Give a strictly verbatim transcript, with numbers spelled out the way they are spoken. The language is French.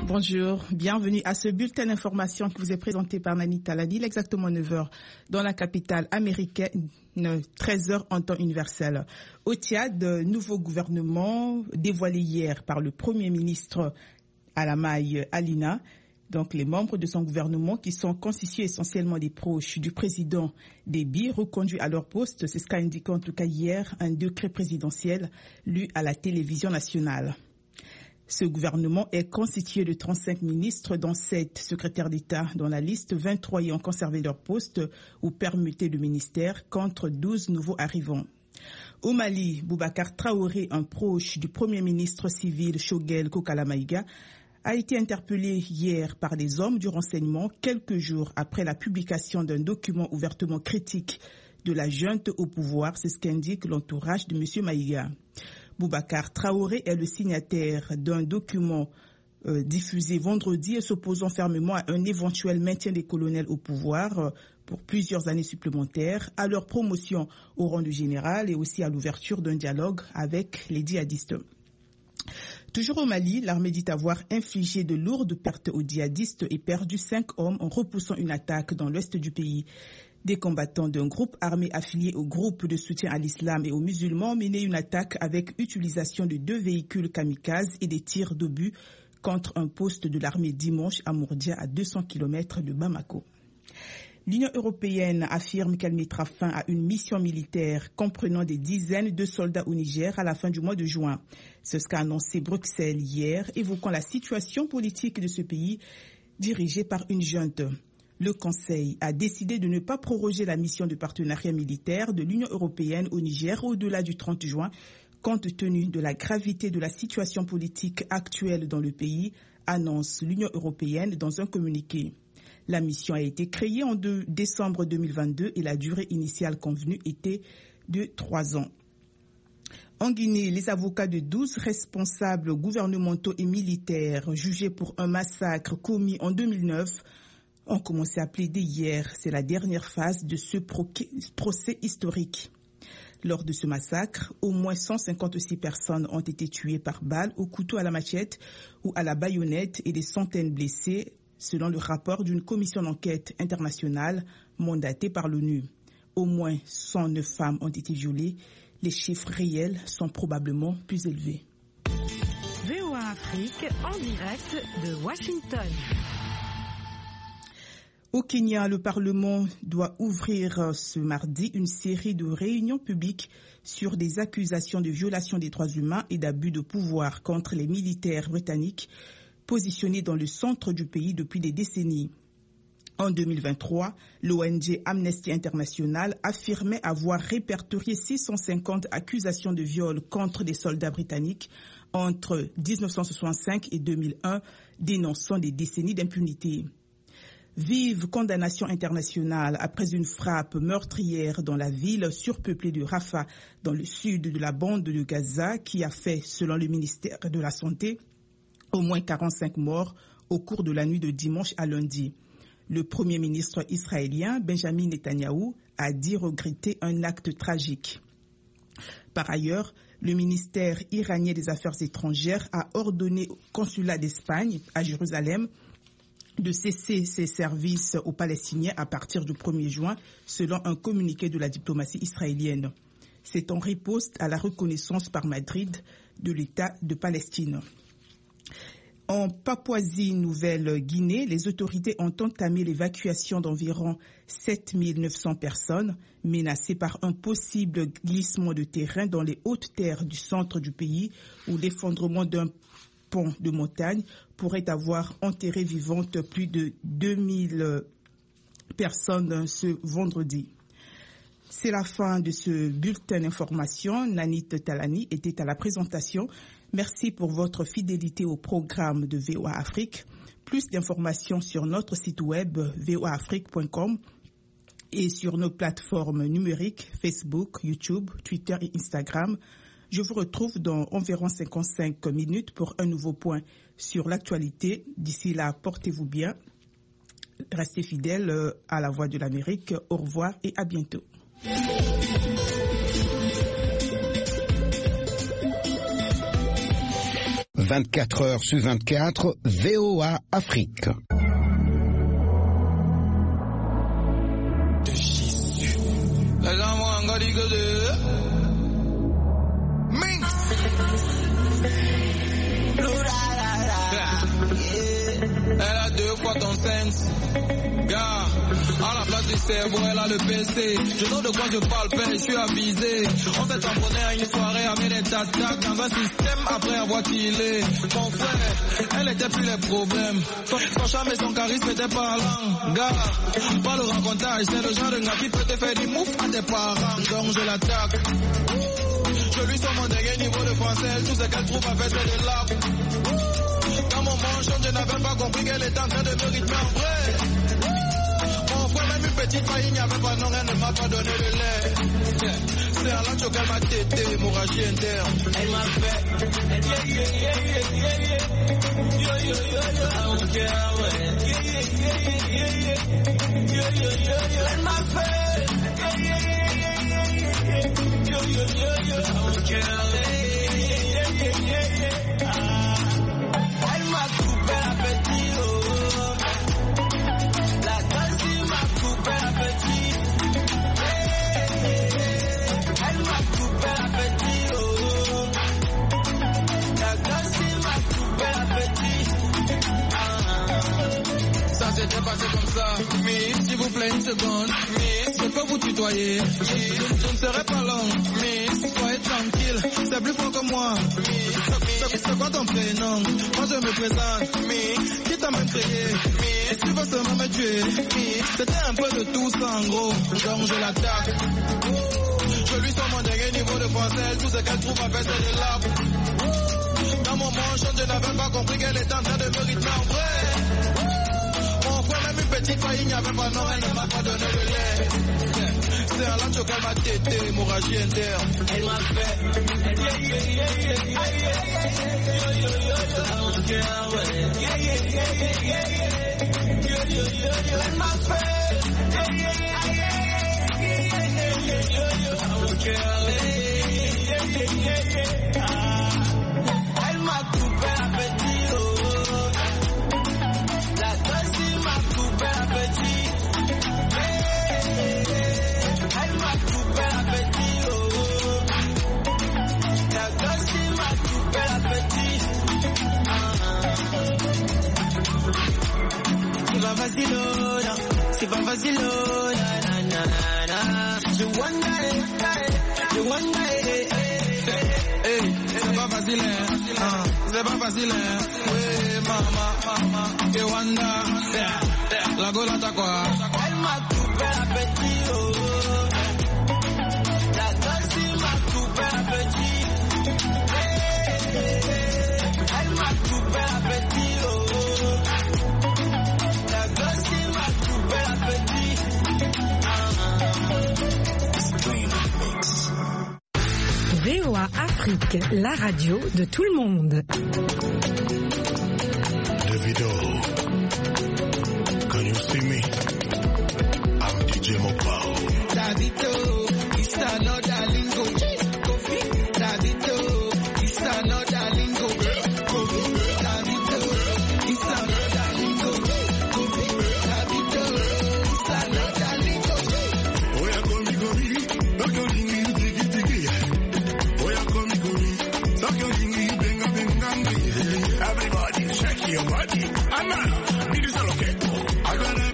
Bonjour, bienvenue à ce bulletin d'information qui vous est présenté par Nani Talani, exactement neuf heures dans la capitale américaine, treize heures en temps universel. Au Tchad, nouveau gouvernement dévoilé hier par le Premier ministre Alamaye Alina. Donc les membres de son gouvernement qui sont constitués essentiellement des proches du président Déby reconduits à leur poste, c'est ce qu'a indiqué en tout cas hier un décret présidentiel lu à la télévision nationale. Ce gouvernement est constitué de trente-cinq ministres, dont sept secrétaires d'État. Dans la liste, vingt-trois y ont conservé leur poste ou permuté le ministère contre douze nouveaux arrivants. Au Mali, Boubacar Traoré, un proche du premier ministre civil Choguel Kokala Maïga, a été interpellé hier par des hommes du renseignement quelques jours après la publication d'un document ouvertement critique de la junte au pouvoir, c'est ce qu'indique l'entourage de M. Maïga. Boubacar Traoré est le signataire d'un document euh, diffusé vendredi s'opposant fermement à un éventuel maintien des colonels au pouvoir euh, pour plusieurs années supplémentaires, à leur promotion au rang de général et aussi à l'ouverture d'un dialogue avec les djihadistes. Toujours au Mali, l'armée dit avoir infligé de lourdes pertes aux djihadistes et perdu cinq hommes en repoussant une attaque dans l'ouest du pays. Des combattants d'un groupe armé affilié au groupe de soutien à l'islam et aux musulmans ont mené une attaque avec utilisation de deux véhicules kamikazes et des tirs d'obus contre un poste de l'armée dimanche à Mourdia, à deux cents kilomètres de Bamako. L'Union européenne affirme qu'elle mettra fin à une mission militaire comprenant des dizaines de soldats au Niger à la fin du mois de juin. C'est ce qu'a annoncé Bruxelles hier, évoquant la situation politique de ce pays dirigé par une junte. Le Conseil a décidé de ne pas proroger la mission de partenariat militaire de l'Union européenne au Niger au-delà du trente juin, compte tenu de la gravité de la situation politique actuelle dans le pays, annonce l'Union européenne dans un communiqué. La mission a été créée en décembre deux mille vingt-deux et la durée initiale convenue était de trois ans. En Guinée, les avocats de douze responsables gouvernementaux et militaires jugés pour un massacre commis en deux mille neuf ont commencé à plaider hier. C'est la dernière phase de ce procès historique. Lors de ce massacre, au moins cent cinquante-six personnes ont été tuées par balles, au couteau à la machette ou à la baïonnette et des centaines blessées, selon le rapport d'une commission d'enquête internationale mandatée par l'ONU. Au moins cent neuf femmes ont été violées. Les chiffres réels sont probablement plus élevés. V O A Afrique en direct de Washington. Au Kenya, le Parlement doit ouvrir ce mardi une série de réunions publiques sur des accusations de violation des droits humains et d'abus de pouvoir contre les militaires britanniques positionnés dans le centre du pays depuis des décennies. En deux mille vingt-trois, l'O N G Amnesty International affirmait avoir répertorié six cent cinquante accusations de viol contre des soldats britanniques entre dix-neuf cent soixante-cinq et deux mille un, dénonçant des décennies d'impunité. Vive condamnation internationale après une frappe meurtrière dans la ville surpeuplée de Rafah, dans le sud de la bande de Gaza, qui a fait, selon le ministère de la Santé, au moins quarante-cinq morts au cours de la nuit de dimanche à lundi. Le premier ministre israélien, Benjamin Netanyahou, a dit regretter un acte tragique. Par ailleurs, le ministère iranien des Affaires étrangères a ordonné au consulat d'Espagne à Jérusalem de cesser ses services aux Palestiniens à partir du premier juin, selon un communiqué de la diplomatie israélienne. C'est en riposte à la reconnaissance par Madrid de l'État de Palestine. En Papouasie-Nouvelle-Guinée, les autorités ont entamé l'évacuation d'environ sept mille neuf cents personnes menacées par un possible glissement de terrain dans les hautes terres du centre du pays ou l'effondrement d'un pont de montagne pourrait avoir enterré vivantes plus de deux mille personnes ce vendredi. C'est la fin de ce bulletin d'information. Nanit Talani était à la présentation. Merci pour votre fidélité au programme de V O A Afrique. Plus d'informations sur notre site web v o a afrique point com et sur nos plateformes numériques Facebook, YouTube, Twitter et Instagram. Je vous retrouve dans environ cinquante-cinq minutes pour un nouveau point sur l'actualité. D'ici là, portez-vous bien. Restez fidèles à la Voix de l'Amérique. Au revoir et à bientôt. vingt-quatre heures sur vingt-quatre, V O A Afrique. Elle a deux fois ton sens. Gars, à la place du cerveau, elle a le P C. Je sais de quoi je parle, père, je suis avisé. On s'est tamponné à une soirée à mes attaques dans un système après avoir killé. Mon frère, elle était plus les problèmes. Son, son charme et son charisme étaient parlants. Gars, pas le rencontrage, c'est le genre de gars qui peut te faire du mouf à tes parents. Donc je l'attaque. Je lui sors mon dernier niveau de français. Tout ce qu'elle trouve à faire, c'est de l'art. Dans mon manchon, je n'avais pas compris qu'elle était en train de me rythmer en vrai. Mon frère, même une petite faille, il n'y avait pas non, elle ne m'a pas donné le lait. C'est à l'ancho qu'elle m'a tété, hémorragie interne. Elle m'a fait. Yeah, yeah, yeah, yeah, yeah. Yo, yo, yo, yo, I don't care, ouais. Yeah, yeah, yeah, yeah, yeah. Yo, yo, yo, yo, elle m'a fait. Yeah, yeah, yeah, yeah, yeah. Yo, yo, yo, yo, I don't care, yeah, yeah, yeah, yeah, yeah. Ah. Elle m'a coupé l'appétit, oh. La danse m'a coupé l'appétit. Elle m'a coupé l'appétit, oh. La danse m'a coupé l'appétit. Ah. Ça s'était passé comme ça. Miss, s'il vous plaît, une seconde. Miss, je peux vous tutoyer. Miss, je ne serai pas long. Miss, soyez tranquille, c'est plus fort que moi. Miss, c'est quoi ton prénom? Moi je me présente. Miss, qui t'a même créé? Miss, tu veux seulement me tuer? Miss, c'était un peu de tout ça en gros. Donc je l'attaque. Je lui sors mon dernier niveau de français. Tout ce qu'elle trouve à faire c'est de l'art. Dans mon manchon, je n'avais pas compris qu'elle était en train de me rythmer en vrai. Mon frère, même une petite faille, il n'y avait pas non, elle ne m'a pas donné le lait. C'est à l'ancho qu'elle m'a tété, hémorragie interne. Elle m'a fait. Yeah, yeah, yeah, yeah, yeah. Yo, yo, yo, yo, I don't care, ouais. Yeah, yeah, yeah, yeah, yeah. Yo, yo, yo, yo, elle m'a fait. Yeah, yeah, yeah, yeah, yeah. Yo, yo, yo, I don't care, yeah, yeah, yeah, yeah. Ah. Elle m'a coupé l'appétit, oh. La danse m'a coupé l'appétit. Elle m'a coupé l'appétit, oh. La danse m'a coupé l'appétit. C'est pas facile, oh, non. C'est pas facile, oh, na, na, na, na. Je wonder, je wonder, hey, hey, hey, c'est pas facile, hein. Ah, c'est pas facile, hein. Oui, maman, maman, je wonder, yeah, la gola t'a quoi? Elle m'a coupé l'appétit, oh. La danse m'a coupé l'appétit. Elle m'a coupé l'appétit, oh. La danse m'a coupé l'appétit. V O A Afrique, la radio de tout le monde. Davido, can you see me? I'm D J Mopao. Davido, it's another lingo. Kofi, Davido, it's another lingo. Kofi, Davido, it's another lingo. Kofi, Davido, it's another lingo. Oya komi komi, knock your dingy diggy diggy. Oya komi komi, knock your dingy benga benga. Everybody shake your body. I'm not. It is all okay. I gotta